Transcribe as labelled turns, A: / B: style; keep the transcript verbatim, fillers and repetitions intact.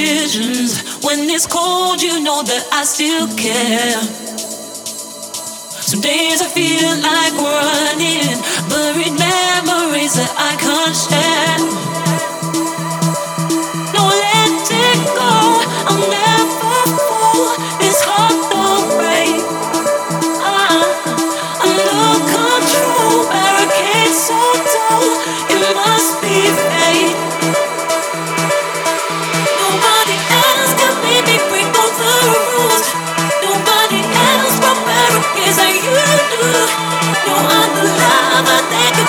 A: decisions. When it's cold, you know that I still care. Some days I feel like running, buried memories that I can't share. No, let it go, I'll never fall. This heart don't break. Uh, under control, barricade so tall, it must be fate. Nobody else can make me break all the rules. Nobody else but barricades like you do. No other lover that can